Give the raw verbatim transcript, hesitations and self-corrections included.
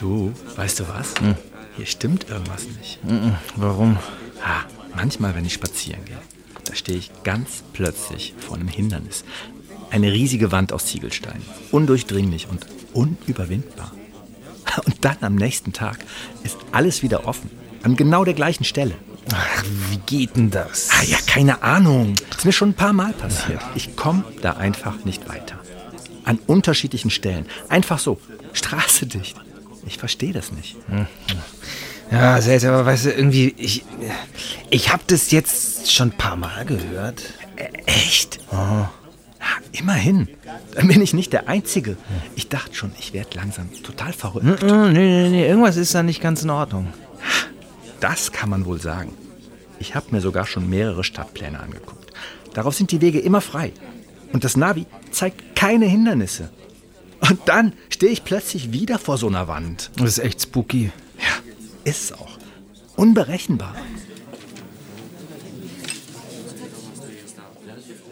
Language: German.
Du, weißt du was? Hm. Hier stimmt irgendwas nicht. Warum? Ah, manchmal, wenn ich spazieren gehe, da stehe ich ganz plötzlich vor einem Hindernis. Eine riesige Wand aus Ziegelsteinen. Undurchdringlich und unüberwindbar. Und dann am nächsten Tag ist alles wieder offen. An genau der gleichen Stelle. Ach, wie geht denn das? Ah ja, keine Ahnung. Das ist mir schon ein paar Mal passiert. Ich komme da einfach nicht weiter. An unterschiedlichen Stellen. Einfach so. Straße dicht. Ich verstehe das nicht. Ja, seltsam, aber weißt du, irgendwie, ich, ich habe das jetzt schon ein paar Mal gehört. Äh, echt? Oh. Ja, immerhin. Dann bin ich nicht der Einzige. Ich dachte schon, ich werde langsam total verrückt. Nee, nee, nee, irgendwas ist da nicht ganz in Ordnung. Das kann man wohl sagen. Ich habe mir sogar schon mehrere Stadtpläne angeguckt. Darauf sind die Wege immer frei. Und das Navi zeigt keine Hindernisse. Und dann stehe ich plötzlich wieder vor so einer Wand. Das ist echt spooky. Ja, ist es auch. Unberechenbar.